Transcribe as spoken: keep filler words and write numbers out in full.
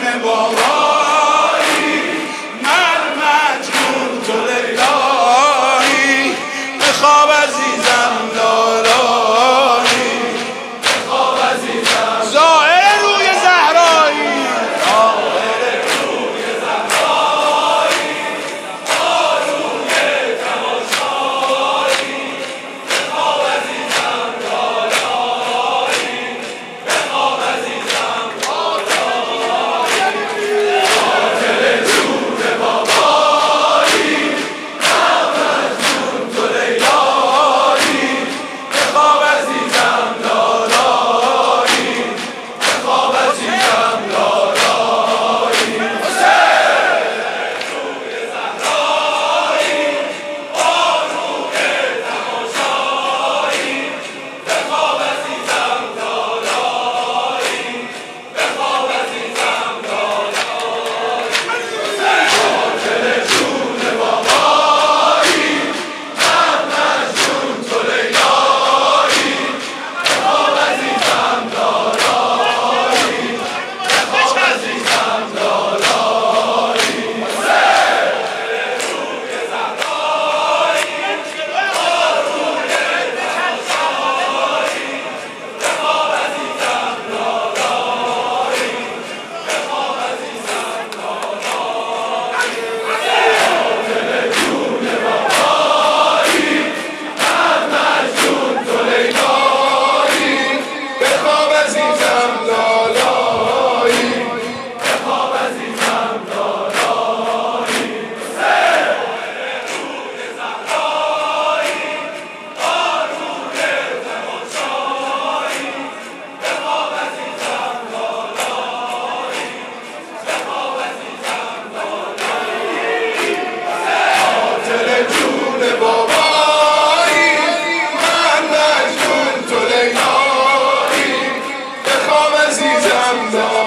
بابایی، من مجنون تو لیلایی، بخواب عزیزم لالایی، بخواب عزیزم ظاهر روی زهرایی، ظاهر روی زهرایی، آروی تماشایی، بخواب عزیزم لالایی، بخواب عزیزم لالایی، خاطر جون بابایی، من مجنون تو لیلایی، بخواب عزیزم لالایی، بخواب عزیزم لالایی، حسین روی زهرایی، آروی تماشایی، بخواب عزیزم لالایی، بخواب عزیزم لالایی، خاطر جون بابایی، من مجنون تو لیلایی، بخواب عزیزم لالایی، بخواب عزیزم لالایی، حسین روی زهرایی، آروی تماشایی، بخواب عزیزم لالایی، بخواب عزیزم لالایی، خاطر جون بابایی، من مجنون تو لیلایی، بخواب عزیزم لالایی، بخواب عزیزم لالایی، حسین روی زهرایی، آروی تماشایی، بخواب عزیزم لالایی، بخواب عزیزم لالایی، خاطر جون بابایی، من مجنون تو لیلایی، بخواب عزیزم لالایی.